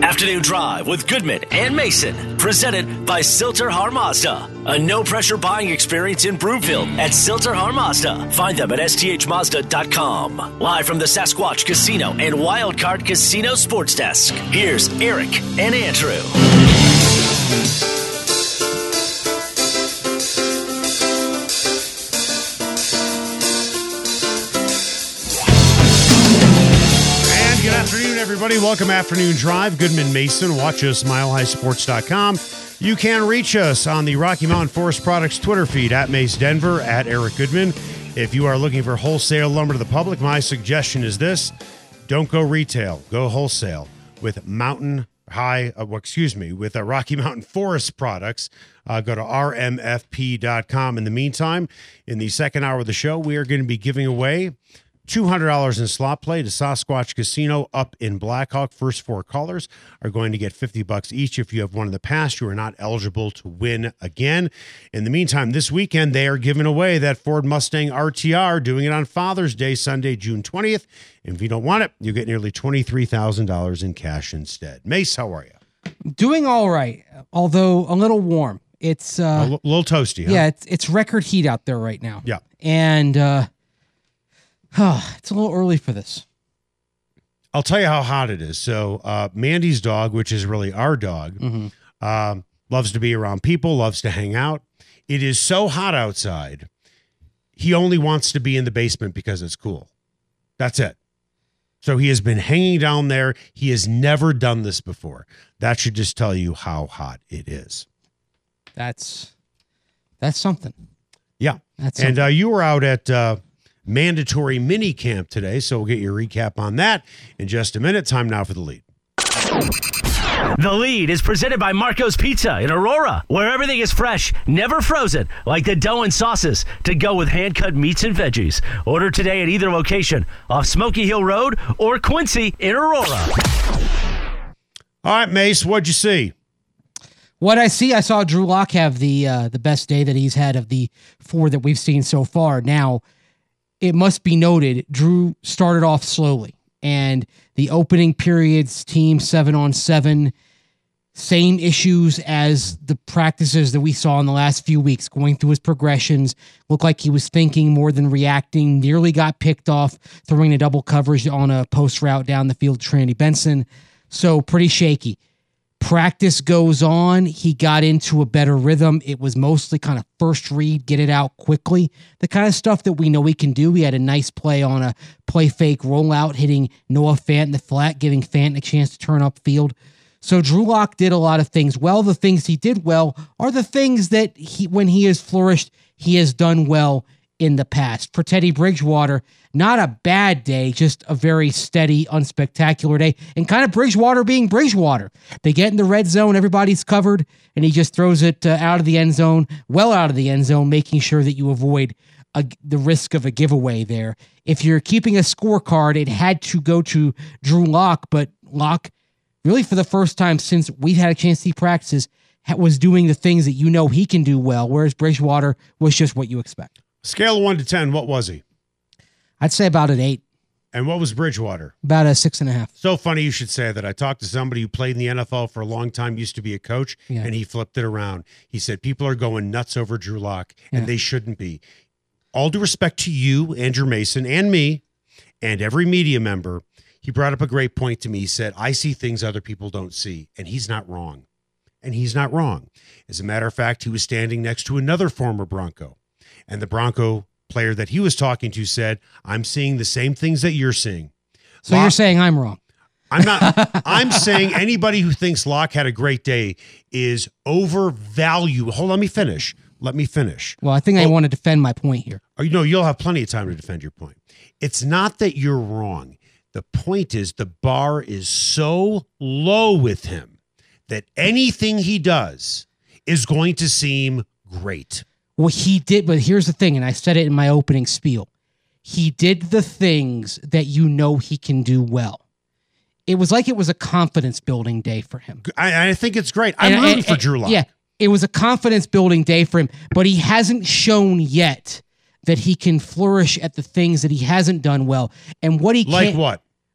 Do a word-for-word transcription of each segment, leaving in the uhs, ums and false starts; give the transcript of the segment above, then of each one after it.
Afternoon Drive with Goodman and Mason, presented by Silter-Har Mazda. A no-pressure buying experience in Broomfield at Silter-Har Mazda. Find them at S T H Mazda dot com. Live from the Sasquatch Casino and Wildcard Casino Sports Desk, here's Eric and Andrew. Good afternoon, everybody. Welcome Afternoon Drive. Goodman Mason. Watch us, mile high sports dot com. You can reach us on the Rocky Mountain Forest Products Twitter feed at Mace Denver, at Eric Goodman. If you are looking for wholesale lumber to the public, my suggestion is this. Don't go retail. Go wholesale with Mountain High, uh, well, excuse me, with uh, Rocky Mountain Forest Products. Uh, go to R M F P dot com. In the meantime, in the second hour of the show, we are going to be giving away two hundred dollars in slot play to Sasquatch Casino up in Blackhawk. First four callers are going to get fifty bucks each. If you have won in the past, you are not eligible to win again. In the meantime, this weekend, they are giving away that Ford Mustang R T R, doing it on Father's Day, Sunday, June twentieth. And if you don't want it, you get nearly twenty-three thousand dollars in cash instead. Mace, how are you? Doing all right, although a little warm. It's uh, a l- little toasty, huh? Yeah, it's, it's record heat out there right now. Yeah. And, uh, Oh, it's a little early for this. I'll tell you how hot it is. So uh, Mandy's dog, which is really our dog, Mm-hmm. um, loves to be around people, loves to hang out. It is so hot outside, he only wants to be in the basement because it's cool. That's it. So he has been hanging down there. He has never done this before. That should just tell you how hot it is. That's that's something. Yeah. That's and something. uh, you were out at... Uh, mandatory mini camp today, so we'll get your recap on that in just a minute. Time now for the lead. The Lead is presented by Marco's Pizza in Aurora, where everything is fresh, never frozen, like the dough and sauces to go with hand-cut meats and veggies. Order today at either location off Smoky Hill Road or Quincy in Aurora. All right, Mace, what'd you see? What I see, I saw Drew Lock have the uh, the best day that he's had of the four that we've seen so far. Now, it must be noted, Drew started off slowly, and the opening period's team seven on seven, same issues as the practices that we saw in the last few weeks, going through his progressions, looked like he was thinking more than reacting, nearly got picked off, throwing a double coverage on a post route down the field to Trinity Benson. So pretty shaky. Practice goes on. He got into a better rhythm. It was mostly kind of first read, get it out quickly. The kind of stuff that we know he can do. He had a nice play on a play fake rollout, hitting Noah Fant in the flat, giving Fant a chance to turn upfield. So Drew Lock did a lot of things well. The things he did well are the things that he, when he has flourished, he has done well in the past. For Teddy Bridgewater, not a bad day, just a very steady, unspectacular day. And kind of Bridgewater being Bridgewater. They get in the red zone, everybody's covered, and he just throws it uh, out of the end zone, well out of the end zone, making sure that you avoid a, the risk of a giveaway there. If you're keeping a scorecard, it had to go to Drew Lock, but Lock, really for the first time since we've had a chance to see practices, was doing the things that you know he can do well, whereas Bridgewater was just what you expect. Scale of one to ten, what was he? I'd say about an eight. And what was Bridgewater? About a six and a half. So funny you should say that. I talked to somebody who played in the N F L for a long time, used to be a coach, Yeah. and he flipped it around. He said people are going nuts over Drew Lock, and Yeah. they shouldn't be. All due respect to you, Andrew Mason, and me, and every media member, he brought up a great point to me. He said, I see things other people don't see, and he's not wrong. And he's not wrong. As a matter of fact, he was standing next to another former Bronco, and the Bronco player that he was talking to said, I'm seeing the same things that you're seeing. So Lock, you're saying I'm wrong. I'm not. I'm saying anybody who thinks Lock had a great day is overvalued. Hold on, let me finish. Let me finish. Well, I think I Oh. want to defend my point here. Or, you know, you'll have plenty of time to defend your point. It's not that you're wrong. The point is the bar is so low with him that anything he does is going to seem great. Well, he did, but here's the thing, and I said it in my opening spiel. He did the things that you know he can do well. It was like it was a confidence-building day for him. I, I think it's great. I'm And- rooting and- for Drew Lock. Yeah, it was a confidence-building day for him, but he hasn't shown yet that he can flourish at the things that he hasn't done well. And what he Like can't, what?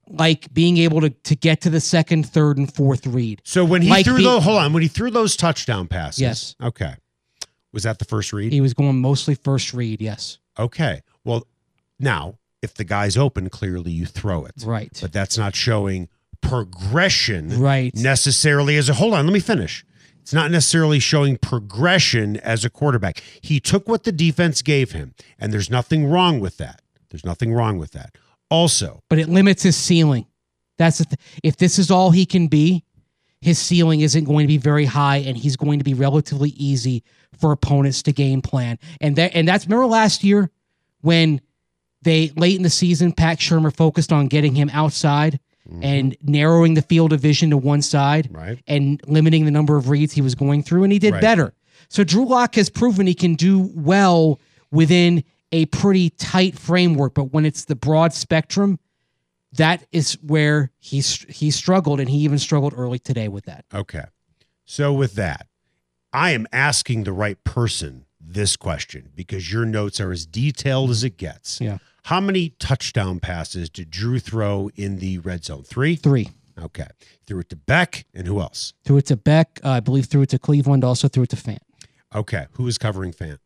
like being able to, to get to the second, third, and fourth read. So when he like threw be, those, hold on, when he threw those touchdown passes, yes. Okay. Was that the first read? He was going mostly first read, yes. Okay. Well, now, if the guy's open, clearly you throw it. Right. But that's not showing progression right. necessarily as a, hold on, let me finish. It's not necessarily showing progression as a quarterback. He took what the defense gave him, and there's nothing wrong with that. There's nothing wrong with that. Also, but it limits his ceiling. That's the th- if this is all he can be, his ceiling isn't going to be very high, and he's going to be relatively easy for opponents to game plan. And that and that's remember last year when they late in the season, Pat Shurmur focused on getting him outside mm-hmm. and narrowing the field of vision to one side, right. and limiting the number of reads he was going through, and he did right. better. So Drew Lock has proven he can do well within a pretty tight framework, but when it's the broad spectrum, that is where he's he struggled, and he even struggled early today with that. Okay. So with that, I am asking the right person this question because your notes are as detailed as it gets. Yeah. How many touchdown passes did Drew throw in the red zone? Three? Three. Okay. Threw it to Beck, and who else? Threw it to Beck, uh, I believe threw it to Cleveland, also threw it to Fant. Okay. Who was covering Fant?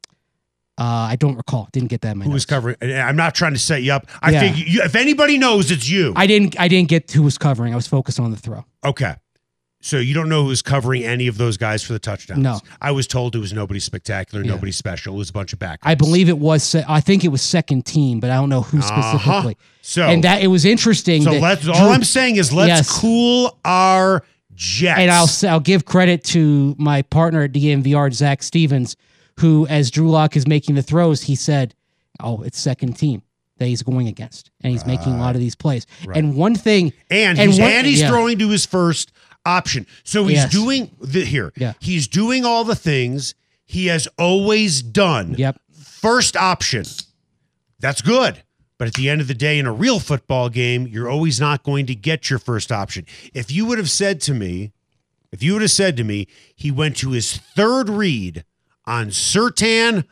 Uh, I don't recall. Didn't get that. In my who notes. was covering? I'm not trying to set you up. I Yeah. think you, if anybody knows, it's you. I didn't. I didn't get who was covering. I was focused on the throw. Okay. So you don't know who's covering any of those guys for the touchdowns? No. I was told it was nobody spectacular, Yeah. nobody special. It was a bunch of backups. I believe it was. se- I think it was second team, but I don't know who specifically. Uh-huh. So and that it was interesting. So that let's. Drew- all I'm saying is let's Yes. cool our jets. And I'll I'll give credit to my partner at D M V R, Zach Stevens, who, as Drew Lock is making the throws, he said, "Oh, it's second team that he's going against, and he's right. making a lot of these plays." Right. And one thing, and, and he's one, and he's yeah. throwing to his first option. So he's Yes. doing the here. Yeah. He's doing all the things he has always done. Yep. First option. That's good. But at the end of the day, in a real football game, you're always not going to get your first option. If you would have said to me, if you would have said to me, he went to his third read on Surtain,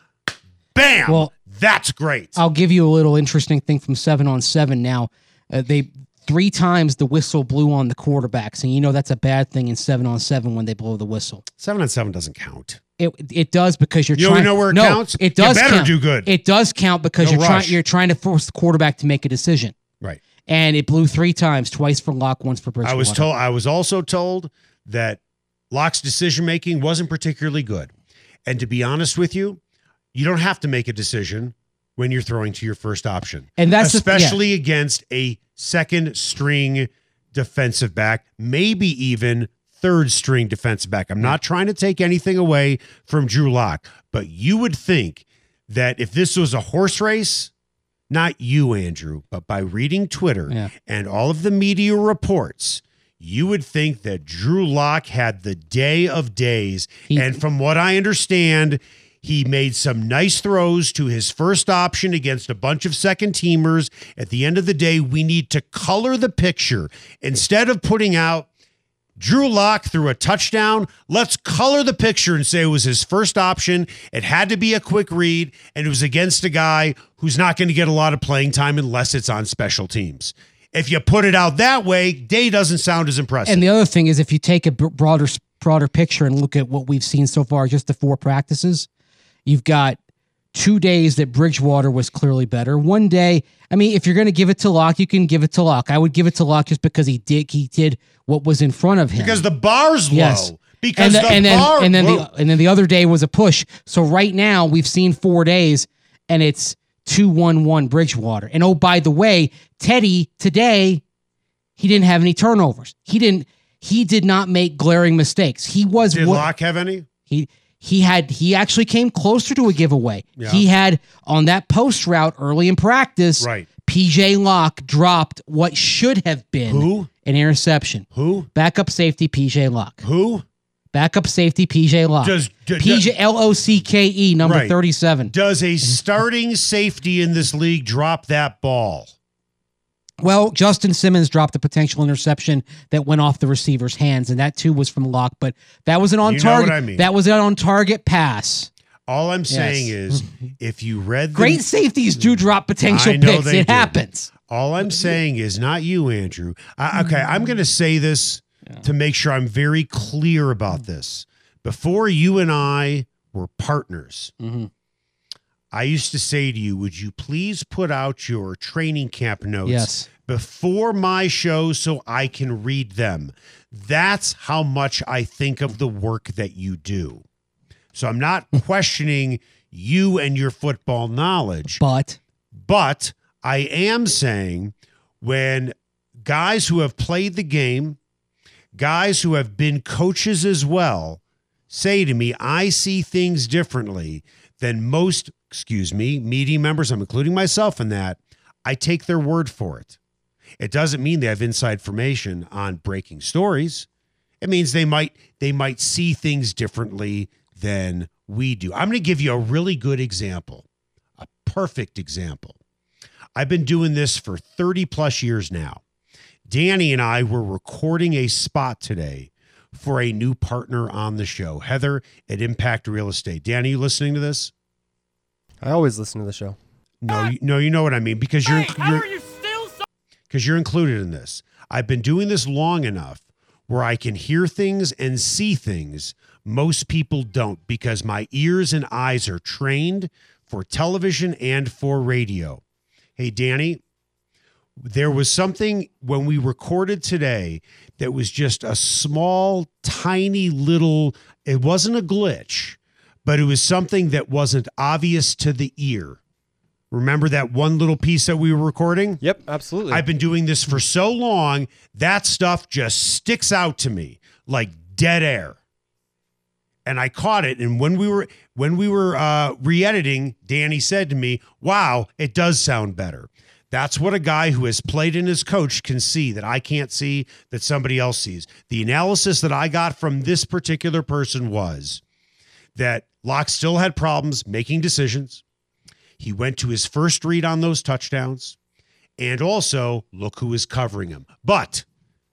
bam, well, that's great. I'll give you a little interesting thing from seven on seven now. Uh, they three times the whistle blew on the quarterbacks, and you know that's a bad thing in seven on seven when they blow the whistle. Seven on seven doesn't count. It it does because you're you trying. You know where it no, counts? It does. You better count. do good. It does count because no you're trying. rush. You're trying to force the quarterback to make a decision. Right. And it blew three times, twice for Locke, once for Bridgewater. I was told. I was also told that Locke's decision making wasn't particularly good. And to be honest with you, you don't have to make a decision when you're throwing to your first option, and that's especially the, yeah. against a second string defensive back, maybe even third string defensive back. I'm not trying to take anything away from Drew Lock, but you would think that if this was a horse race, not you, Andrew, but by reading Twitter yeah. and all of the media reports, you would think that Drew Lock had the day of days. He, and from what I understand, he made some nice throws to his first option against a bunch of second teamers. At the end of the day, we need to color the picture. Instead of putting out Drew Lock threw a touchdown, let's color the picture and say it was his first option. It had to be a quick read, and it was against a guy who's not going to get a lot of playing time unless it's on special teams. If you put it out that way, day doesn't sound as impressive. And the other thing is, if you take a broader broader picture and look at what we've seen so far, just the four practices, you've got two days that Bridgewater was clearly better. One day, I mean, if you're going to give it to Locke, you can give it to Locke. I would give it to Locke just because he did he did what was in front of him. Because the bar's yes. low. Because and the, the and then, bar and then whoa. the and then the other day was a push. So right now we've seen four days, and it's two one one Bridgewater. And oh, by the way, Teddy today, he didn't have any turnovers. He didn't. He did not make glaring mistakes. He was. Did what, Locke have any? He he had. He actually came closer to a giveaway. Yeah. He had on that post route early in practice. Right. P J Locke dropped what should have been Who? an interception. Who? Backup safety P J Locke. Who? Backup safety P J Locke. Does, d- P J L O C K E number right. thirty-seven. Does a starting safety in this league drop that ball? Well, Justin Simmons dropped a potential interception that went off the receiver's hands, and that too was from Locke. But that was an on You know target. what I mean. That was an on target pass. All I'm saying Yes. is, if you read the, Great safeties do drop potential I know picks. they It do. happens. All I'm saying is not you, Andrew. I, okay, I'm going to say this yeah. to make sure I'm very clear about this. Before you and I were partners, mm-hmm. I used to say to you, would you please put out your training camp notes yes. before my show so I can read them? That's how much I think of the work that you do. So I'm not questioning you and your football knowledge. But, but I am saying when guys who have played the game, guys who have been coaches as well, say to me, I see things differently than most, excuse me, media members, I'm including myself in that, I take their word for it. It doesn't mean they have inside information on breaking stories. It means they might they might see things differently than we do. I'm going to give you a really good example, a perfect example. I've been doing this for thirty plus years now. Danny and I were recording a spot today for a new partner on the show, Heather at Impact Real Estate. Danny, you listening to this? I always listen to the show. No, you, no, you know what I mean, because you're Hey, how you're are you still so- because you're included in this. I've been doing this long enough where I can hear things and see things most people don't, because my ears and eyes are trained for television and for radio. Hey, Danny, there was something when we recorded today that was just a small, tiny little, it wasn't a glitch, but it was something that wasn't obvious to the ear. Remember that one little piece that we were recording? Yep, absolutely. I've been doing this for so long, that stuff just sticks out to me like dead air. And I caught it, and when we were when we were uh, re-editing, Danny said to me, wow, it does sound better. That's what a guy who has played in his coach can see that I can't see, that somebody else sees. The analysis that I got from this particular person was that Locke still had problems making decisions. He went to his first read on those touchdowns, and also look who is covering him. But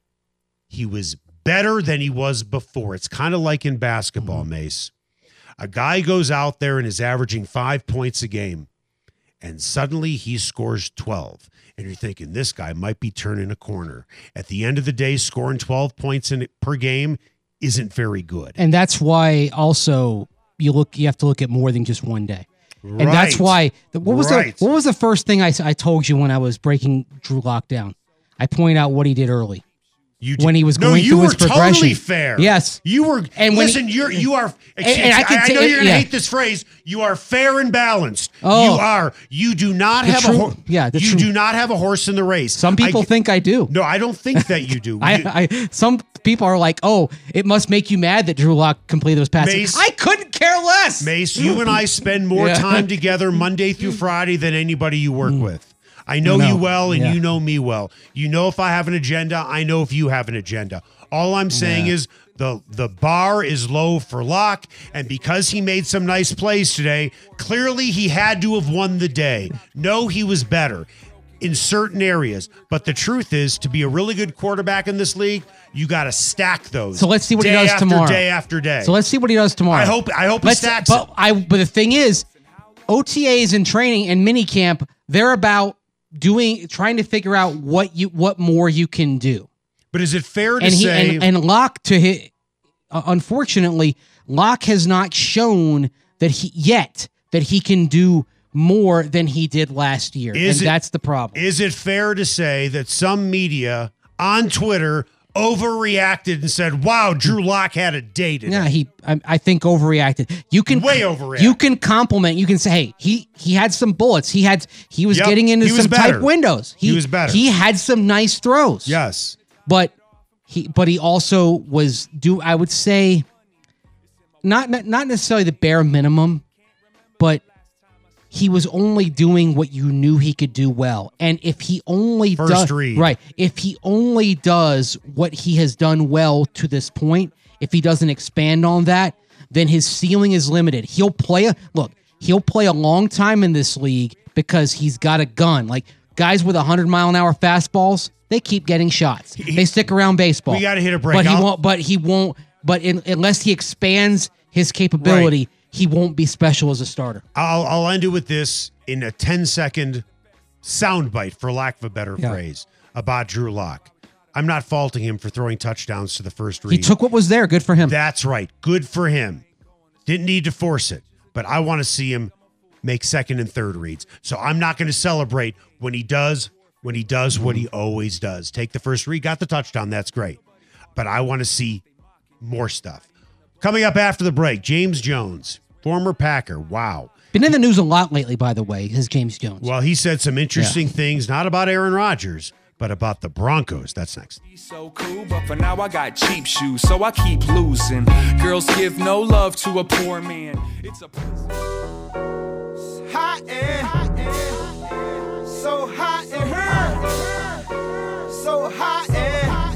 he was better than he was before. It's kind of like in basketball, Mace. A guy goes out there and is averaging five points a game, and suddenly he scores twelve. And you're thinking, this guy might be turning a corner. At the end of the day, scoring twelve points in per game isn't very good. And that's why also you look. You have to look at more than just one day. Right. And that's why. What was right. the What was the first thing I, I told you when I was breaking Drew Lock down? I pointed out what he did early. You when he was no, going you through were his progression. Totally fair. Yes, you were. And when listen, he, you're you are. And, and I, I, I t- know you're gonna yeah. hate this phrase. You are fair and balanced. Oh. You are. You do not The have true- a horse. yeah, the you true- do not have a horse in the race. Some people I, think I do. No, I don't think that you do. You- I, I some people are like, oh, it must make you mad that Drew Lock completed those passes. Mace- I couldn't care less. Mace, you and I spend more Yeah. time together Monday through Friday than anybody you work with. I know, I know. you well, and Yeah. you know me well. You know if I have an agenda, I know if you have an agenda. All I'm saying Yeah. is the the bar is low for Locke, and because he made some nice plays today, clearly he had to have won the day. No, he was better in certain areas, but the truth is, to be a really good quarterback in this league, you got to stack those. So let's see what day he does after tomorrow. Day after day. So let's see what he does tomorrow. I hope I hope Let's, he stacks but it. I but the thing is, O T As and training and mini camp, they're about doing trying to figure out what you what more you can do. But is it fair to And he say? and, and Locke to hit, uh, unfortunately, Locke has not shown that he yet that he can do more than he did last year, Is and it- that's the problem. Is it fair to say that some media on Twitter overreacted and said, "Wow, Drew Lock had a day today"? Yeah, he. I, I think overreacted. You can Way overreacted. You can compliment. You can say, "Hey, he he had some bullets. He had he was Yep, getting into he was some better. tight windows. He was better. He had some nice throws. Yes. but he but he also was do I would say not not not necessarily the bare minimum, but he was only doing what you knew he could do well. And if he only First does read. right, if he only does what he has done well to this point, if he doesn't expand on that, then his ceiling is limited. He'll play a look, he'll play a long time in this league because he's got a gun. Like guys with one hundred mile an hour fastballs, they keep getting shots. They stick around baseball. We gotta hit a break. But he I'll- won't but he won't but in, unless he expands his capability, Right. he won't be special as a starter. I'll I'll end it with this in a ten second soundbite, for lack of a better Yeah. phrase, about Drew Lock. I'm not faulting him for throwing touchdowns to the first read. He took what was there. Good for him. That's right. Good for him. Didn't need to force it, but I want to see him make second and third reads. So I'm not going to celebrate when he does when he does what he always does. Take the first read, got the touchdown. That's great. But I want to see more stuff. Coming up after the break, James Jones, former Packer. Wow. Been in the news a lot lately, by the way, is James Jones. Well, he said some interesting Yeah. things, not about Aaron Rodgers, but about the Broncos. That's next. So cool, but for now I got cheap shoes, so I keep losing. Girls give no love to a poor man. It's a hot and so hot and so hot and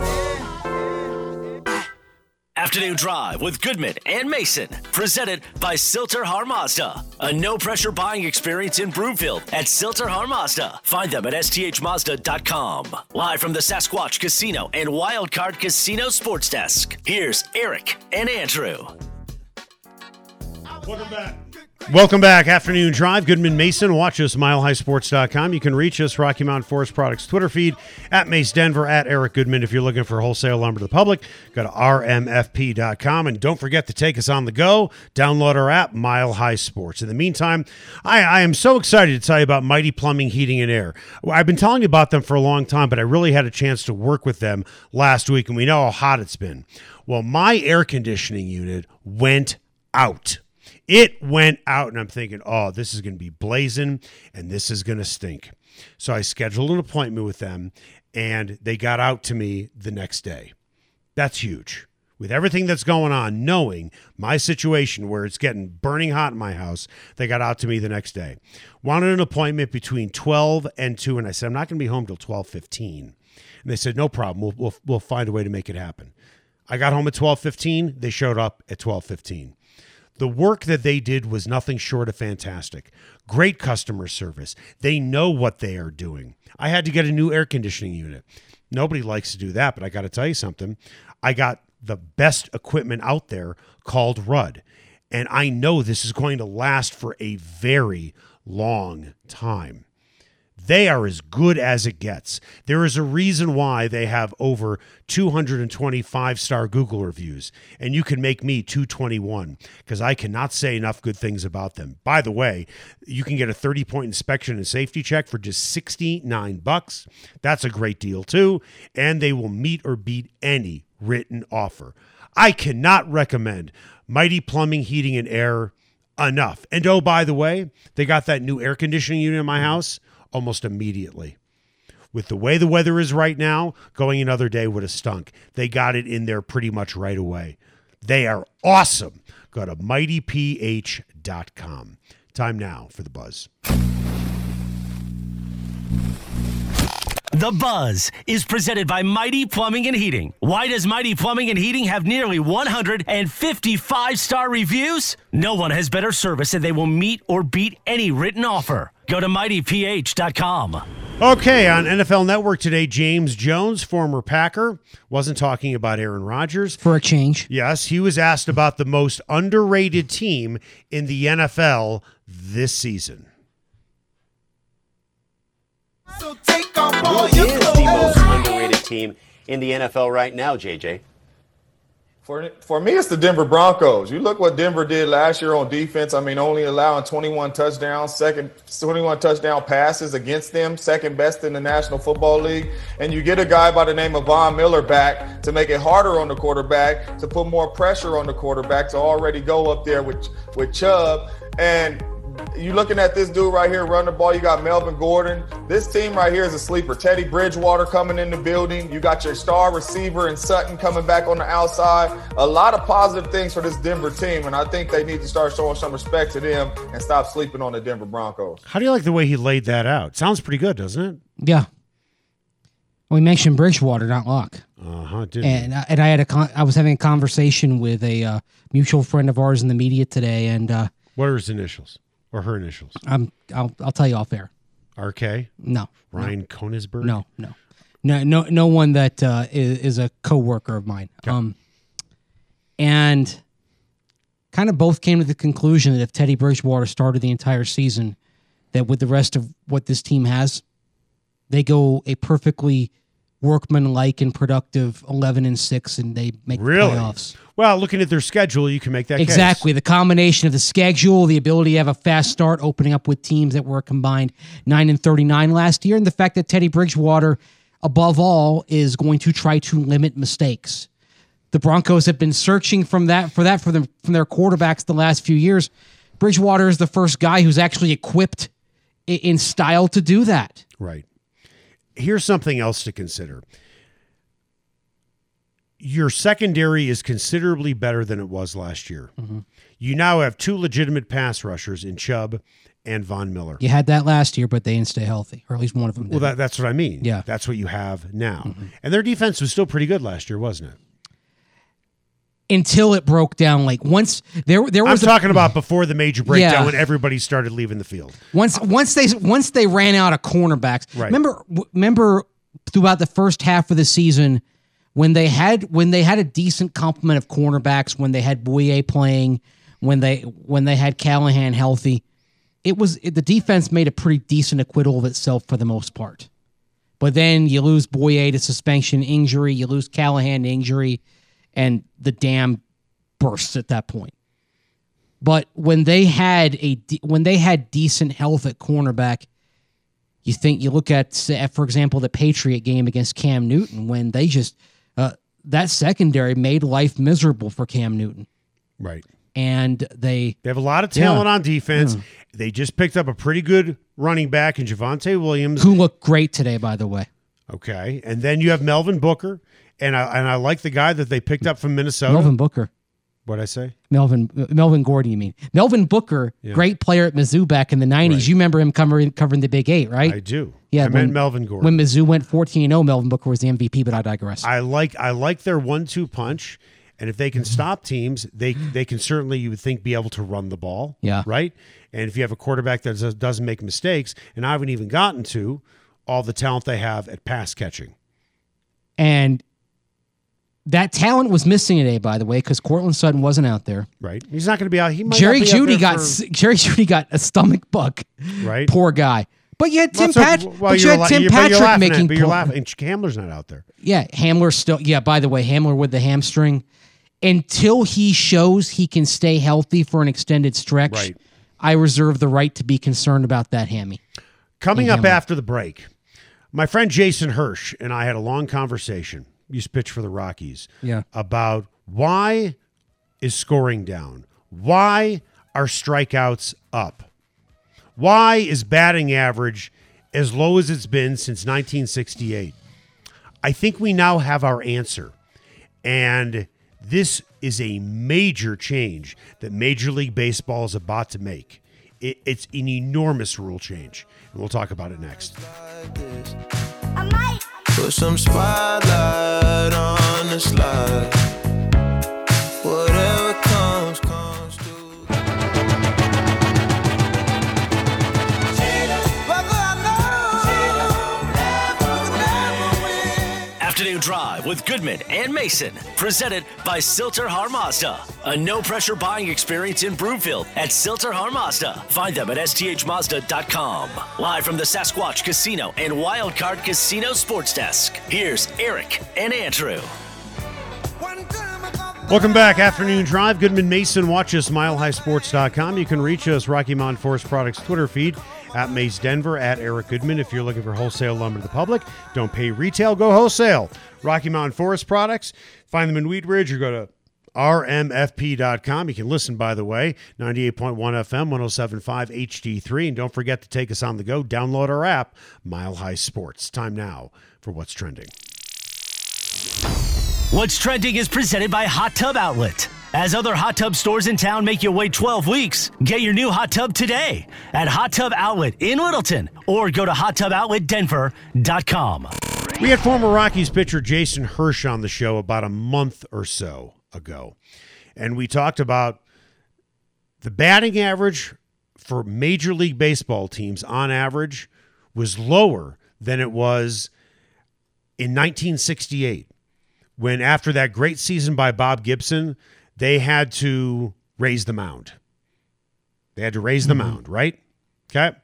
Afternoon Drive with Goodman and Mason, presented by Silter Har Mazda. A no-pressure buying experience in Broomfield at Silter Har Mazda. Find them at S T H Mazda dot com. Live from the Sasquatch Casino and Wildcard Casino Sports Desk, here's Eric and Andrew. Welcome back. Welcome back. Afternoon Drive. Goodman Mason. Watch us, mile high sports dot com. You can reach us, Rocky Mountain Forest Products Twitter feed, at Mace Denver, at Eric Goodman. If you're looking for wholesale lumber to the public, go to R M F P dot com. And don't forget to take us on the go. Download our app, Mile High Sports. In the meantime, I, I am so excited to tell you about Mighty Plumbing, Heating, and Air. I've been telling you about them for a long time, but I really had a chance to work with them last week, and we know how hot it's been. Well, my air conditioning unit went out. It went out, and I'm thinking, oh, this is going to be blazing, and this is going to stink. So I scheduled an appointment with them, and they got out to me the next day. That's huge. With everything that's going on, knowing my situation where it's getting burning hot in my house, they got out to me the next day. Wanted an appointment between twelve and two, and I said, I'm not going to be home till twelve fifteen. And they said, no problem. We'll, we'll, we'll find a way to make it happen. I got home at twelve fifteen. They showed up at twelve fifteen. The work that they did was nothing short of fantastic. Great customer service. They know what they are doing. I had to get a new air conditioning unit. Nobody likes to do that, but I got to tell you something. I got the best equipment out there called Rudd, and I know this is going to last for a very long time. They are as good as it gets. There is a reason why they have over two hundred twenty-five star Google reviews, and you can make me two twenty-one because I cannot say enough good things about them. By the way, you can get a thirty point inspection and safety check for just sixty-nine bucks. That's a great deal too, and they will meet or beat any written offer. I cannot recommend Mighty Plumbing, Heating, and Air enough. And oh, by the way, they got that new air conditioning unit in my house almost immediately. With the way the weather is right now, going another day would have stunk. They got it in there pretty much right away. They are awesome. Go to mighty p h dot com. Time now for the buzz. The Buzz is presented by Mighty Plumbing and Heating. Why does Mighty Plumbing and Heating have nearly one hundred fifty-five star reviews? No one has better service, and they will meet or beat any written offer. Go to mighty p h dot com. Okay, on N F L Network today, James Jones, former Packer, wasn't talking about Aaron Rodgers. For a change. Yes, he was asked about the most underrated team in the N F L this season. so take off Who all is your the most clothes. underrated team in the N F L right now, J J? For for me, it's the Denver Broncos. You look what Denver did last year on defense. I mean, only allowing twenty-one touchdowns, second twenty-one touchdown passes against them, second best in the National Football League. And you get a guy by the name of Von Miller back to make it harder on the quarterback, to put more pressure on the quarterback, to already go up there with with Chubb. And you looking at this dude right here run the ball. You got Melvin Gordon. This team right here is a sleeper. Teddy Bridgewater coming in the building. You got your star receiver and Sutton coming back on the outside. A lot of positive things for this Denver team, and I think they need to start showing some respect to them and stop sleeping on the Denver Broncos. How do you like the way he laid that out? Sounds pretty good, doesn't it? Yeah. We mentioned Bridgewater, not Luck. Uh-huh, didn't And uh, and I had a con- I was having a conversation with a uh, mutual friend of ours in the media today, and uh, What are his initials? Or her initials? I'm I'll I'll tell you off air. R K? No, Ryan Koenigsberg? no, no, no, no, no one that uh, is, is a coworker of mine. Okay. Um, and kind of both came to the conclusion that if Teddy Bridgewater started the entire season, that with the rest of what this team has, they go a perfectly workmanlike and productive eleven and six, and they make Really? the playoffs. Well, looking at their schedule, you can make that Exactly. case. The combination of the schedule, the ability to have a fast start, opening up with teams that were combined nine and thirty-nine last year, and the fact that Teddy Bridgewater, above all, is going to try to limit mistakes. The Broncos have been searching from that for that for them from their quarterbacks the last few years. Bridgewater is the first guy who's actually equipped i- in style to do that. Right. Here's something else to consider. Your secondary is considerably better than it was last year. Mm-hmm. You now have two legitimate pass rushers in Chubb and Von Miller. You had that last year, but they didn't stay healthy, or at least one of them did. Well, that, that's what I mean. Yeah. That's what you have now. And their defense was still pretty good last year, wasn't it? Until it broke down, like once there there I'm was a- talking about before the major breakdown Yeah. when everybody started leaving the field. Once once they once they ran out of cornerbacks. Right. Remember remember throughout the first half of the season when they had when they had a decent complement of cornerbacks, when they had Boye playing, when they when they had Callahan healthy, it was it, the defense made a pretty decent acquittal of itself for the most part. But then you lose Boye to suspension injury, you lose Callahan to injury, and the dam bursts at that point. But when they had a de- when they had decent health at cornerback, you think you look at, say, for example, the Patriot game against Cam Newton when they just uh, that secondary made life miserable for Cam Newton, Right. and they They have a lot of talent Yeah. on defense. They just picked up a pretty good running back in Javonte Williams. who looked great today, by the way. Okay. And then you have Melvin Booker. And I and I like the guy that they picked up from Minnesota. Melvin Booker, What'd I say? Melvin Melvin Gordon, you mean Melvin Booker? Yeah. Great player at Mizzou back in the nineties. Right. You remember him covering covering the Big Eight, right? I do. Yeah, I when- meant Melvin Gordon. When Mizzou went fourteen and oh, Melvin Booker was the M V P, but I digress. I like I like their one two punch. And if they can stop teams, they they can certainly, you would think, be able to run the ball. Yeah. Right? And if you have a quarterback that does- doesn't make mistakes, and I haven't even gotten to all the talent they have at pass catching. And that talent was missing today, by the way, because Cortland Sutton wasn't out there. Right? He's not going to be out. He might Jerry not be out Jeudy there got for- s Jerry Jeudy got a stomach bug. Right. Poor guy. But you had Tim Well, so- Patrick. well, but you you're had la- Tim you're- but you're Patrick laughing at- making. But you're poor- laughing. And Hamler's not out there. Yeah, Hamler still. Yeah, by the way, Hamler with the hamstring. Until he shows he can stay healthy for an extended stretch, Right. I reserve the right to be concerned about that hammy. Coming And up Hamler. after the break, my friend Jason Hirsch and I had a long conversation. Used to pitch for the Rockies. Yeah. About why is scoring down? Why are strikeouts up? Why is batting average as low as it's been since nineteen sixty-eight? I think we now have our answer. And this is a major change that Major League Baseball is about to make. It, it's an enormous rule change. And we'll talk about it next. Put some spotlight on the slide. Whatever comes, comes to. Afternoon Drive with Goodman and Mason, presented by Silter Har Mazda. A no-pressure buying experience in Broomfield at Silter Har Mazda. Find them at S T H Mazda dot com. Live from the Sasquatch Casino and Wildcard Casino Sports Desk, here's Eric and Andrew. Welcome back. Afternoon Drive. Goodman Mason. Watch us, mile high sports dot com. You can reach us, Rocky Mountain Forest Products Twitter feed, at Mace Denver, at Eric Goodman. If you're looking for wholesale lumber to the public, don't pay retail, go wholesale. Rocky Mountain Forest Products. Find them in Wheat Ridge or go to R M F P dot com. You can listen, by the way, ninety-eight point one F M, one oh seven point five H D three. And don't forget to take us on the go. Download our app, Mile High Sports. Time now for What's Trending. What's Trending is presented by Hot Tub Outlet. As other hot tub stores in town make you wait twelve weeks, get your new hot tub today at Hot Tub Outlet in Littleton or go to hot tub outlet denver dot com. We had former Rockies pitcher Jason Hirsch on the show about a month or so ago, and we talked about the batting average for Major League Baseball teams on average was lower than it was in nineteen sixty-eight, when after that great season by Bob Gibson, they had to raise the mound. They had to raise the mound, right? Okay.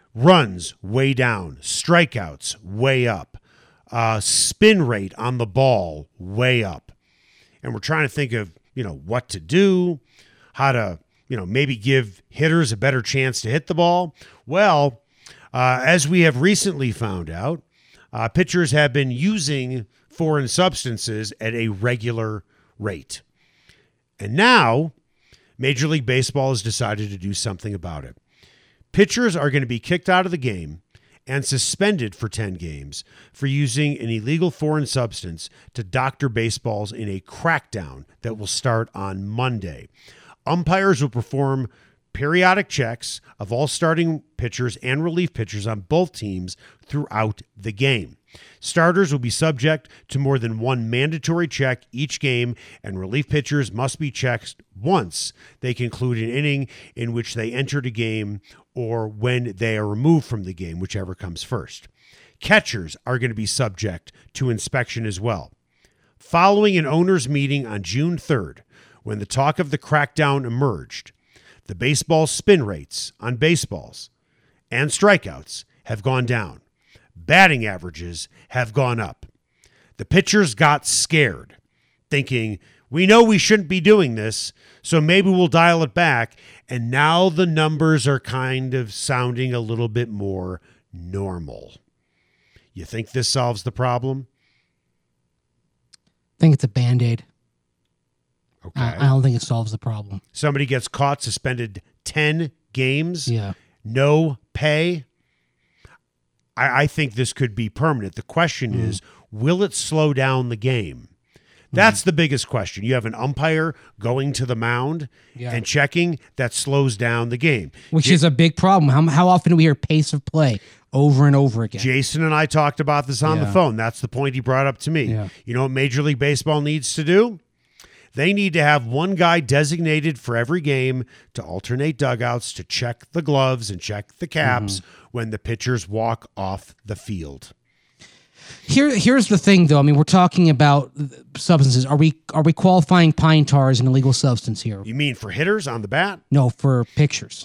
Runs way down, strikeouts way up, uh, spin rate on the ball way up. And we're trying to think of, you know, what to do, how to, you know, maybe give hitters a better chance to hit the ball. Well, uh, as we have recently found out, uh, pitchers have been using foreign substances at a regular rate. And now, Major League Baseball has decided to do something about it. Pitchers are going to be kicked out of the game and suspended for ten games for using an illegal foreign substance to doctor baseballs in a crackdown that will start on Monday. Umpires will perform periodic checks of all starting pitchers and relief pitchers on both teams throughout the game. Starters will be subject to more than one mandatory check each game, and relief pitchers must be checked once they conclude an inning in which they entered a game or when they are removed from the game, whichever comes first. Catchers are going to be subject to inspection as well. Following an owners' meeting on June third, when the talk of the crackdown emerged, the baseball spin rates on baseballs and strikeouts have gone down. Batting averages have gone up. The pitchers got scared, thinking, we know we shouldn't be doing this, so maybe we'll dial it back. And now the numbers are kind of sounding a little bit more normal. You think this solves the problem? I think it's a Band-Aid. Okay. I, I don't think it solves the problem. Somebody gets caught, suspended ten games, Yeah. no pay. I, I think this could be permanent. The question Mm. is, will it slow down the game? That's the biggest question. You have an umpire going to the mound Yeah. and checking, that slows down the game. Which J- is a big problem. How, how often do we hear pace of play over and over again? Jason and I talked about this on Yeah. the phone. That's the point he brought up to me. Yeah. You know what Major League Baseball needs to do? They need to have one guy designated for every game to alternate dugouts, to check the gloves and check the caps Mm-hmm. when the pitchers walk off the field. Here, here's the thing, though. I mean, we're talking about substances. Are we are we qualifying pine tar as an illegal substance here? You mean for hitters on the bat? No, for pictures.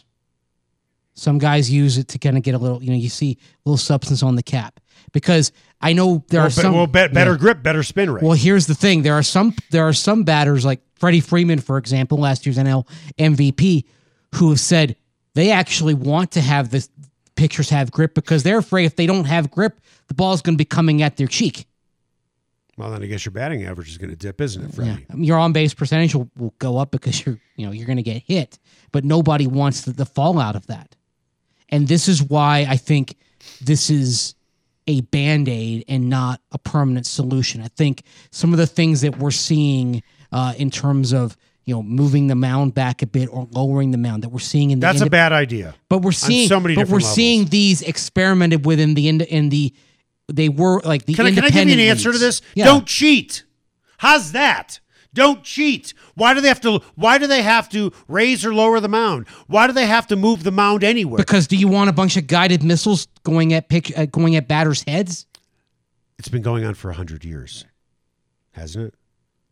Some guys use it to kind of get a little, you know, you see a little substance on the cap. Because I know there well, are be- some well, be- better yeah. grip, better spin rate. Well, here's the thing: there are some there are some batters like Freddie Freeman, for example, last year's N L M V P, who have said they actually want to have the pitchers have grip because they're afraid if they don't have grip, the ball's going to be coming at their cheek. Well, then I guess your batting average is going to dip, isn't it, Freddie? Yeah. I mean, your on base percentage will, will go up because you're you know you're going to get hit, but nobody wants the, the fallout of that. And this is why I think this is a Band-Aid and not a permanent solution. I think some of the things that we're seeing uh, in terms of you know moving the mound back a bit or lowering the mound that we're seeing in the That's indi- a bad idea. But we're seeing so many but we're different levels. seeing these experimented with in the in, in the they were like the Can I, can I give you an answer to this? Yeah. Don't cheat. How's that? Don't cheat. Why do they have to? Why do they have to raise or lower the mound? Why do they have to move the mound anywhere? Because do you want a bunch of guided missiles going at pic, uh, going at batters' heads? It's been going on for a hundred years, hasn't it?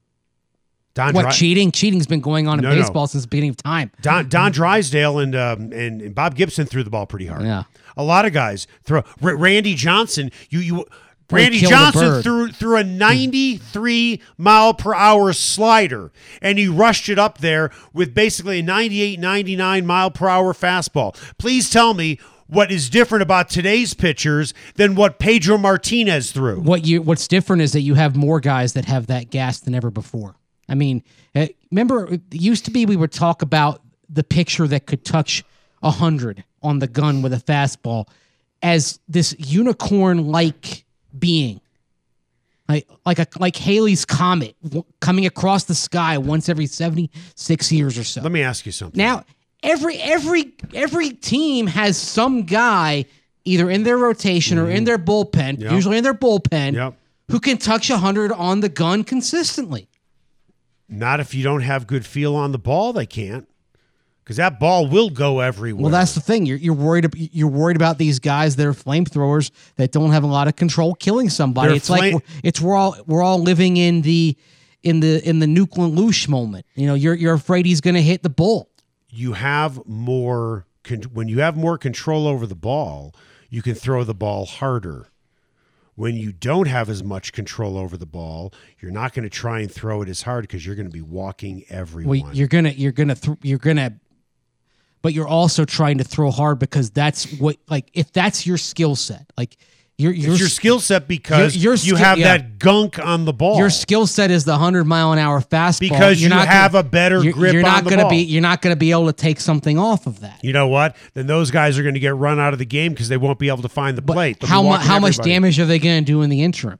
Don What Dry- cheating? Cheating's been going on in No, no. baseball since the beginning of time. Don, Don Drysdale and, um, and and Bob Gibson threw the ball pretty hard. Yeah. A lot of guys throw. R- Randy Johnson, you you. Randy killed a Johnson bird. threw threw a ninety-three mile per hour slider, and he rushed it up there with basically a ninety-eight, ninety-nine mile per hour fastball. Please tell me what is different about today's pitchers than what Pedro Martinez threw. What you what's different is that you have more guys that have that gas than ever before. I mean, uh, remember it used to be we would talk about the pitcher that could touch a hundred on the gun with a fastball as this unicorn-like being, like like a like Halley's Comet w- coming across the sky once every seventy-six years or so. Let me ask you something. Now, every every every team has some guy either in their rotation or in their bullpen, Yep. usually in their bullpen, Yep. who can touch a hundred on the gun consistently. Not if you don't have good feel on the ball, they can't. Because that ball will go everywhere. Well, that's the thing. You're you're worried. ab- You're worried about these guys that are flamethrowers that don't have a lot of control, killing somebody. They're it's like flame- we're, it's we're all we're all living in the in the in the Nuke Lelouch moment. You know, you're you're afraid he's going to hit the bull. You have more con- when you have more control over the ball, you can throw the ball harder. When you don't have as much control over the ball, you're not going to try and throw it as hard because you're going to be walking everyone. Well, you're gonna you're gonna th- you're gonna, but you're also trying to throw hard because that's what like if that's your skill set, like your your it's your skill set because your, your you skill, have yeah. that gunk on the ball. Your skill set is the hundred mile an hour fastball because you're you not have gonna, a better you're, grip you're not on the gonna ball. Be, you're not going to be able to take something off of that. You know what? Then those guys are going to get run out of the game because they won't be able to find the But plate. They'll how be much walking how much everybody. damage are they going to do in the interim?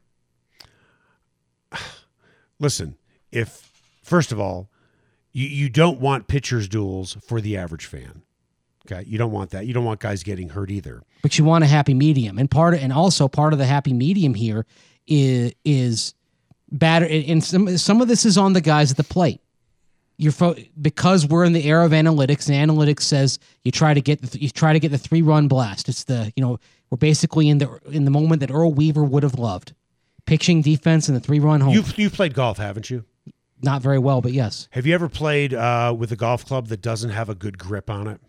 Listen, if first of all, you, you don't want pitchers duels for the average fan. Okay, you don't want that. You don't want guys getting hurt either. But you want a happy medium, and part of, and also part of the happy medium here is is batter. And some some of this is on the guys at the plate. You're fo- because we're in the era of analytics, and analytics says you try to get the, you try to get the three run blast. It's the you know we're basically in the in the moment that Earl Weaver would have loved, pitching, defense, and the three run home. You've you've played golf, haven't you? Not very well, but yes. Have you ever played uh, with a golf club that doesn't have a good grip on it?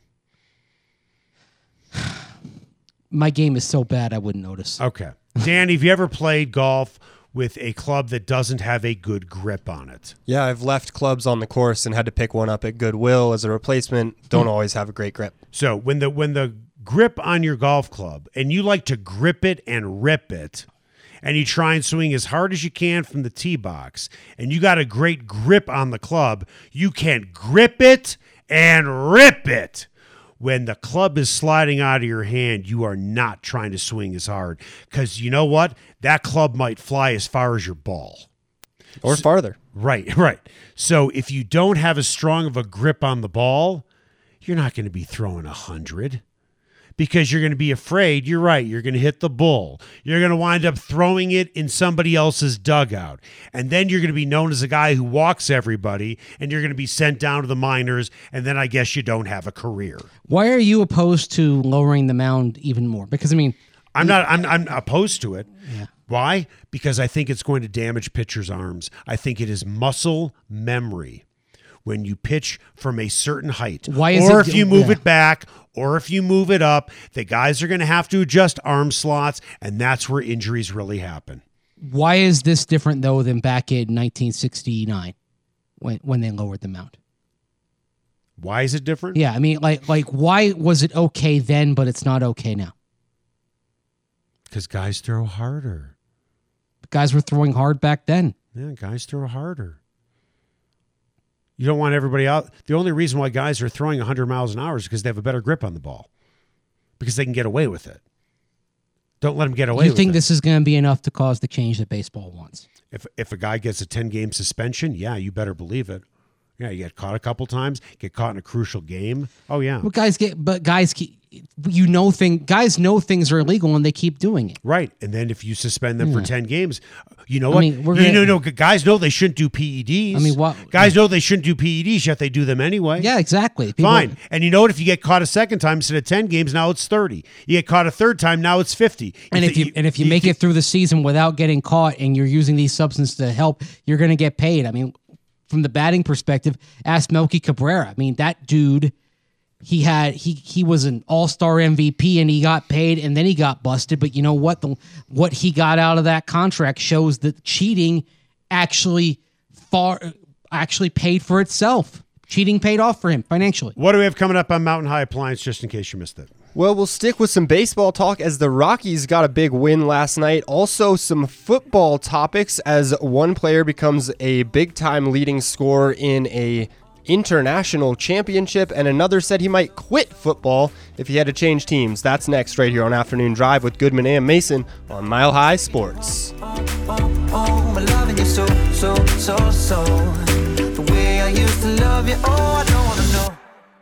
My game is so bad I wouldn't notice. Okay. Dan, have you ever played golf with a club that doesn't have a good grip on it? Yeah, I've left clubs on the course and had to pick one up at Goodwill as a replacement. Don't always have a great grip. So when the when the grip on your golf club and you like to grip it and rip it, and you try and swing as hard as you can from the tee box, and you got a great grip on the club, you can grip it and rip it. When the club is sliding out of your hand, you are not trying to swing as hard because you know what? That club might fly as far as your ball. Or so, farther. Right, right. So if you don't have as strong of a grip on the ball, you're not going to be throwing a hundred. Because you're going to be afraid, you're right, you're going to hit the bull. You're going to wind up throwing it in somebody else's dugout. And then you're going to be known as a guy who walks everybody, and you're going to be sent down to the minors, and then I guess you don't have a career. Why are you opposed to lowering the mound even more? Because, I mean... I'm not I'm, I'm opposed to it. Yeah. Why? Because I think it's going to damage pitchers' arms. I think it is muscle memory. When you pitch from a certain height, Why is or it, if you move yeah. it back, or if you move it up, the guys are going to have to adjust arm slots, and that's where injuries really happen. Why is this different, though, than back in nineteen sixty-nine when when they lowered the mound? Why is it different? Yeah, I mean, like, like why was it okay then, but it's not okay now? Because guys throw harder. Guys were throwing hard back then. Yeah, guys throw harder. You don't want everybody out. The only reason why guys are throwing one hundred miles an hour is because they have a better grip on the ball. Because they can get away with it. Don't let them get away You with think it. this is going to be enough to cause the change that baseball wants? If if a guy gets a ten-game suspension, yeah, you better believe it. Yeah, you get caught a couple times, get caught in a crucial game. Oh, yeah. Well, guys get, but guys, keep, you know, thing guys know things are illegal and they keep doing it. Right. And then if you suspend them Yeah. for ten games, you know I what? mean, we're you gonna- know, no, guys know they shouldn't do P E Ds. I mean, what- Guys know they shouldn't do P E Ds, yet they do them anyway. Yeah, exactly. People- Fine. And you know what? If you get caught a second time instead of ten games, now it's thirty. You get caught a third time, now it's fifty. And if you and if you make it through the season without getting caught and you're using these substances to help, you're going to get paid. I mean, from the batting perspective, ask Melky Cabrera. I mean, that dude, he had he he was an all-star M V P and he got paid and then he got busted. But you know what? The what he got out of that contract shows that cheating actually far actually paid for itself. Cheating paid off for him financially. What do we have coming up on Mountain High Appliance, just in case you missed it? Well, we'll stick with some baseball talk as the Rockies got a big win last night. Also, some football topics as one player becomes a big-time leading scorer in a international championship, and another said he might quit football if he had to change teams. That's next right here on Afternoon Drive with Goodman and Mason on Mile High Sports. Oh, oh, I'm loving you so, so, so, so. The way I used to love you, oh, I don't wanna know.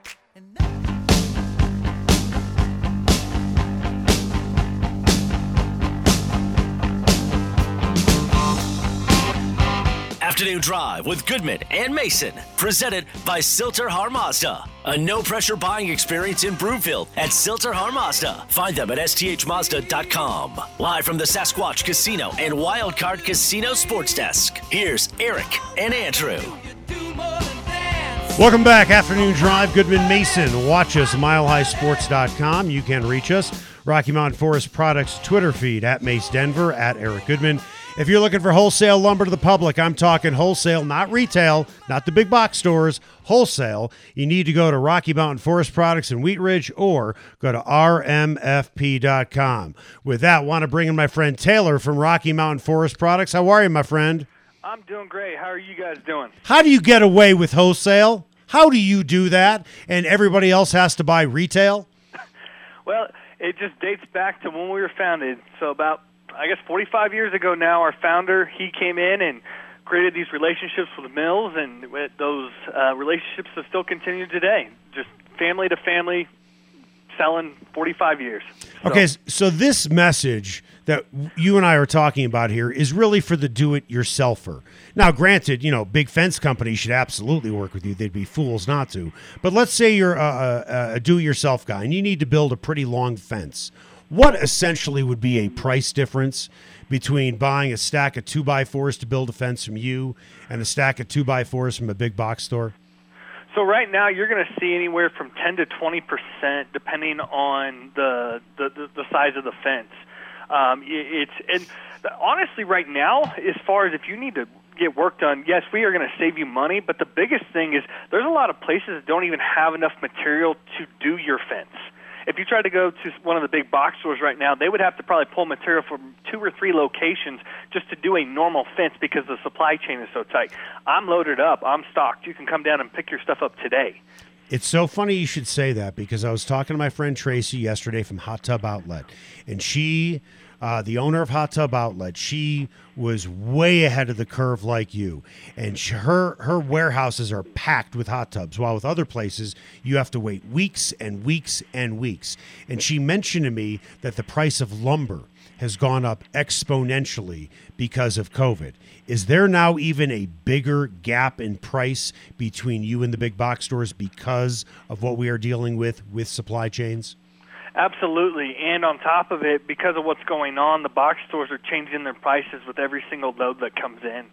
Afternoon Drive with Goodman and Mason, presented by Silter Har Mazda. A no-pressure buying experience in Broomfield at Silter Har Mazda. Find them at S T H Mazda dot com. Live from the Sasquatch Casino and Wildcard Casino Sports Desk, here's Eric and Andrew. Welcome back. Afternoon Drive, Goodman Mason. Watch us, mile high sports dot com. You can reach us. Rocky Mountain Forest Products Twitter feed, at Mace Denver, at Eric Goodman. If you're looking for wholesale lumber to the public, I'm talking wholesale, not retail, not the big box stores, wholesale. You need to go to Rocky Mountain Forest Products in Wheat Ridge or go to R M F P dot com. With that, want to bring in my friend Taylor from Rocky Mountain Forest Products. How are you, my friend? I'm doing great. How are you guys doing? How do you get away with wholesale? How do you do that? And everybody else has to buy retail? Well, it just dates back to when we were founded. So about, I guess, forty-five years ago now, our founder, he came in and created these relationships with mills, and those uh, relationships have still continued today. Just family to family, selling forty-five years. So. Okay, so this message that you and I are talking about here is really for the do-it-yourselfer. Now, granted, you know, big fence companies should absolutely work with you. They'd be fools not to. But let's say you're a, a, a do-it-yourself guy and you need to build a pretty long fence. What essentially would be a price difference between buying a stack of two by fours to build a fence from you and a stack of two by fours from a big box store? So right now you're going to see anywhere from ten to twenty percent depending on the the, the, the size of the fence. Um, it, it's and honestly right now, as far as if you need to get work done, yes, we are going to save you money, but the biggest thing is there's a lot of places that don't even have enough material to do your fence. If you try to go to one of the big box stores right now, they would have to probably pull material from two or three locations just to do a normal fence because the supply chain is so tight. I'm loaded up. I'm stocked. You can come down and pick your stuff up today. It's so funny you should say that because I was talking to my friend Tracy yesterday from Hot Tub Outlet, and she, uh, the owner of Hot Tub Outlet, she was way ahead of the curve like you, and she, her her warehouses are packed with hot tubs, while with other places you have to wait weeks and weeks and weeks. And she mentioned to me that the price of lumber has gone up exponentially because of COVID. Is there now even a bigger gap in price between you and the big box stores because of what we are dealing with with supply chains? Absolutely, and on top of it, because of what's going on, the box stores are changing their prices with every single load that comes in.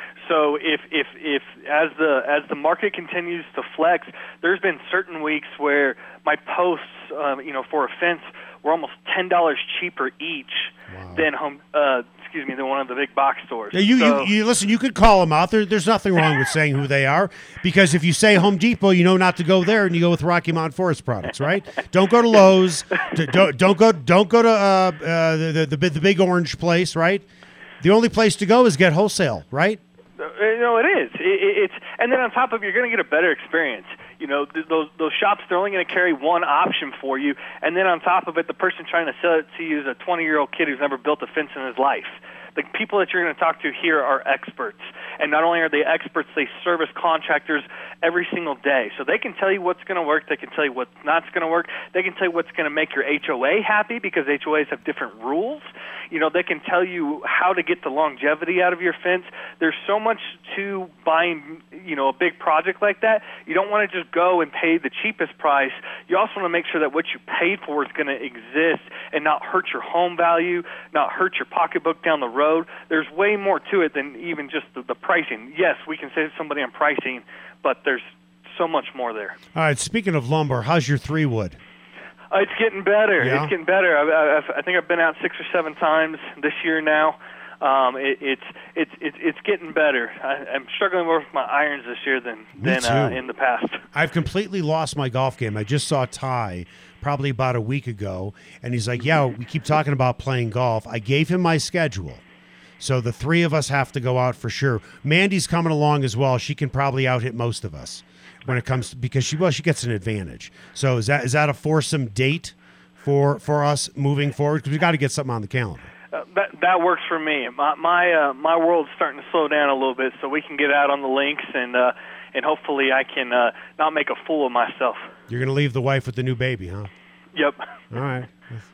So if if if as the as the market continues to flex, there's been certain weeks where my posts, uh, you know, for a fence were almost ten dollars cheaper each wow. than home. Uh, excuse me, than one of the big box stores. Now you, so, you you listen. You could call them out. There, there's nothing wrong with saying who they are, because if you say Home Depot, you know not to go there, and you go with Rocky Mountain Forest Products, right? Don't go to Lowe's. don't don't go don't go to uh, uh, the, the the big orange place, right? The only place to go is get wholesale, right? You know, it is. It, it, it's and then on top of it, you're going to get a better experience. You know, th- those those shops, they're only going to carry one option for you, and then on top of it, the person trying to sell it to you is a twenty-year-old kid who's never built a fence in his life. The people that you're going to talk to here are experts, and not only are they experts, they service contractors every single day. So they can tell you what's going to work, they can tell you what's not going to work, they can tell you what's going to make your H O A happy because H O As have different rules. You know, they can tell you how to get the longevity out of your fence. There's so much to buying, you know, a big project like that. You don't want to just go and pay the cheapest price. You also want to make sure that what you paid for is going to exist and not hurt your home value, not hurt your pocketbook down the road. There's way more to it than even just the, the pricing. Yes, we can save somebody on pricing, but there's so much more there. All right, speaking of lumber, how's your three wood? Uh, it's getting better. Yeah? It's getting better. I, I, I think I've been out six or seven times this year now. Um, it, it's it's it's it's getting better. I, I'm struggling more with my irons this year than than uh, in the past. I've completely lost my golf game. I just saw Ty probably about a week ago, and he's like, "Yeah, we keep talking about playing golf." I gave him my schedule, so the three of us have to go out for sure. Mandy's coming along as well. She can probably out hit most of us when it comes to, because she well she gets an advantage. So is that is that a foursome date for for us moving forward? Because we got to get something on the calendar. Uh, that that works for me. My my uh, my world's starting to slow down a little bit, so we can get out on the links and uh, and hopefully I can uh, not make a fool of myself. You're gonna leave the wife with the new baby, huh? Yep. All right.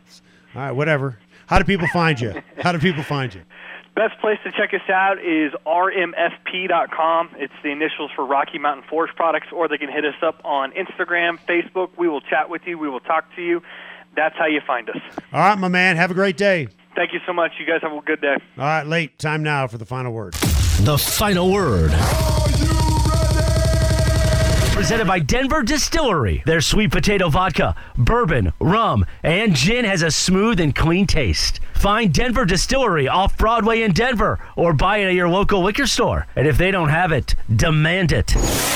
All right. Whatever. How do people find you? How do people find you? Best place to check us out is R M F P dot com. It's the initials for Rocky Mountain Forest Products, or they can hit us up on Instagram, Facebook. We will chat with you. We will talk to you. That's how you find us. All right, my man. Have a great day. Thank you so much. You guys have a good day. All right, late. Time now for the final word. The final word. presented by Denver Distillery. Their sweet potato vodka, bourbon, rum, and gin has a smooth and clean taste. Find Denver Distillery off Broadway in Denver or buy it at your local liquor store. And if they don't have it, demand it.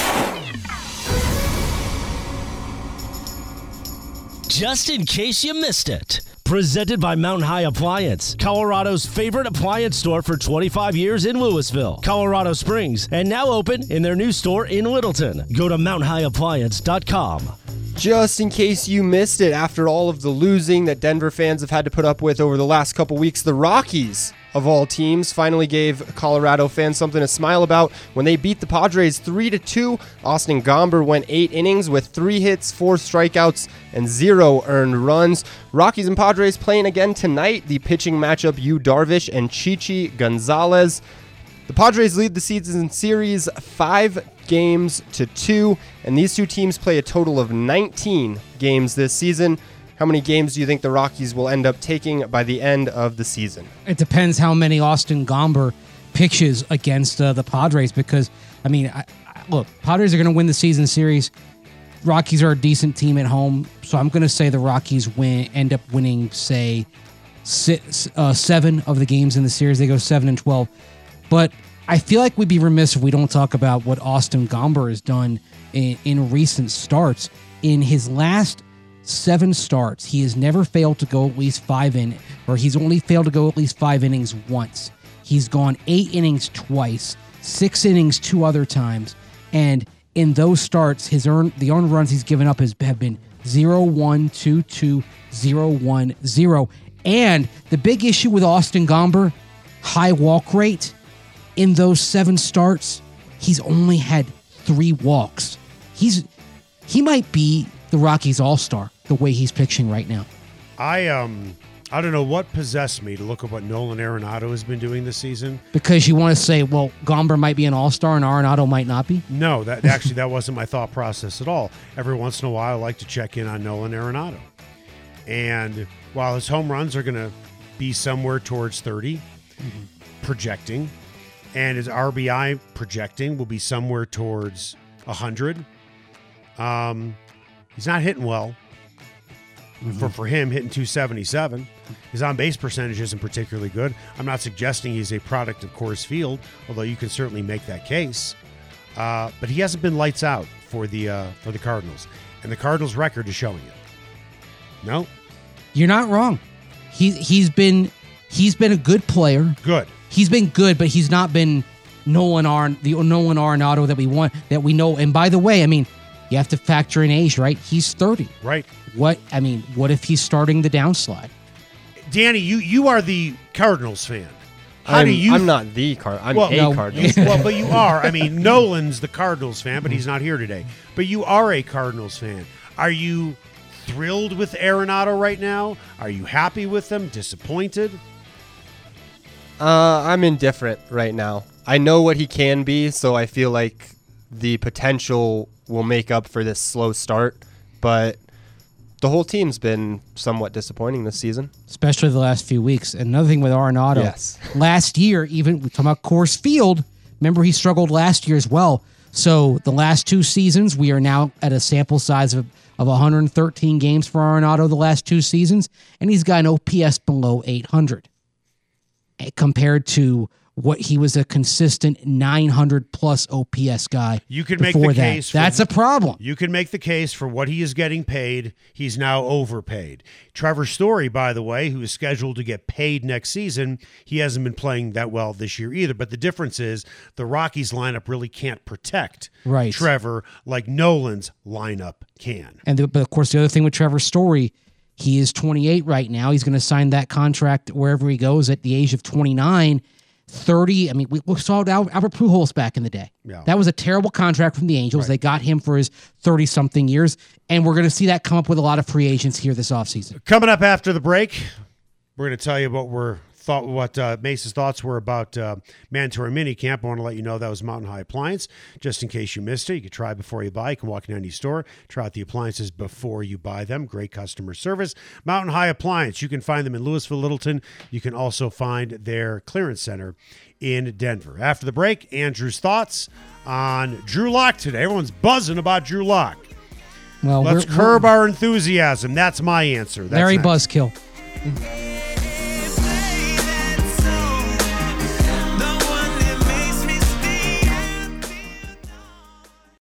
Just in case you missed it. Presented by Mountain High Appliance, Colorado's favorite appliance store for twenty-five years in Louisville, Colorado Springs, and now open in their new store in Littleton. Go to mountain high appliance dot com. Just in case you missed it, after all of the losing that Denver fans have had to put up with over the last couple weeks, the Rockies, of all teams, finally gave Colorado fans something to smile about when they beat the Padres three to two. Austin Gomber went eight innings with three hits, four strikeouts, and zero earned runs. Rockies and Padres playing again tonight. The pitching matchup, Yu Darvish and Chichi Gonzalez. The Padres lead the season series five games to two, and these two teams play a total of nineteen games this season. How many games do you think the Rockies will end up taking by the end of the season? It depends how many Austin Gomber pitches against uh, the Padres, because, I mean, I, I, look, Padres are going to win the season series. Rockies are a decent team at home, so I'm going to say the Rockies win, end up winning, say, six, uh, seven of the games in the series. They go seven and twelve. But I feel like we'd be remiss if we don't talk about what Austin Gomber has done in, in recent starts. In his last seven starts, he has never failed to go at least five in, or he's only failed to go at least five innings once. He's gone eight innings twice, six innings two other times, and in those starts, his earn the earned runs he's given up has have been zero, one, two, two, zero, one, zero. And the big issue with Austin Gomber, high walk rate. In those seven starts, he's only had three walks. He's he might be the Rockies all-star the way he's pitching right now. I um I don't know what possessed me to look at what Nolan Arenado has been doing this season. Because you want to say, well, Gomber might be an all-star and Arenado might not be? No, that actually that wasn't my thought process at all. Every once in a while, I like to check in on Nolan Arenado. And while his home runs are going to be somewhere towards thirty, mm-hmm. projecting, and his R B I projecting will be somewhere towards one hundred, um, he's not hitting well. Mm-hmm. For for him, hitting two seventy-seven. His on-base percentage isn't particularly good. I'm not suggesting he's a product of Coors Field, although you can certainly make that case. Uh, but he hasn't been lights out for the uh, for the Cardinals, and the Cardinals' record is showing it. No, you're not wrong. He he's been he's been a good player. Good. He's been good, but he's not been Nolan Arn the Nolan Arenado that we want that we know. And by the way, I mean, you have to factor in age, right? He's thirty. Right. What I mean, what if he's starting the downslide? Danny, you you are the Cardinals fan. How I'm, do you? I'm not the Card. I'm well, a no, Cardinals. Well, but you are. I mean, Nolan's the Cardinals fan, but he's not here today. But you are a Cardinals fan. Are you thrilled with Arenado right now? Are you happy with him? Disappointed? Uh, I'm indifferent right now. I know what he can be, so I feel like the potential will make up for this slow start, but the whole team's been somewhat disappointing this season. Especially the last few weeks. And another thing with Arenado, yes. Last year, even we talking about Coors Field, remember he struggled last year as well. So the last two seasons, we are now at a sample size of, of one hundred thirteen games for Arenado the last two seasons, and he's got an O P S below eight hundred. Compared to what he was a consistent nine hundred plus O P S guy. You can make the that. case. For, That's a problem. You can make the case for what he is getting paid. He's now overpaid. Trevor Story, by the way, who is scheduled to get paid next season, he hasn't been playing that well this year either. But the difference is the Rockies lineup really can't protect right. Trevor like Nolan's lineup can. And the, but of course, the other thing with Trevor Story, he is twenty-eight right now. He's going to sign that contract wherever he goes at the age of twenty-nine. thirty, I mean, we, we saw Albert Pujols back in the day. Yeah. That was a terrible contract from the Angels. Right. They got him for his thirty-something years, and we're going to see that come up with a lot of free agents here this offseason. Coming up after the break, we're going to tell you what we're thought what uh, Mace's thoughts were about uh, mandatory minicamp. I want to let you know that was Mountain High Appliance. Just in case you missed it, you can try before you buy. You can walk in any store, try out the appliances before you buy them. Great customer service. Mountain High Appliance. You can find them in Louisville, Littleton. You can also find their clearance center in Denver. After the break, Andrew's thoughts on Drew Lock today. Everyone's buzzing about Drew Lock. Well, let's we're, curb we're, our enthusiasm. That's my answer. That's Larry next. Buzzkill.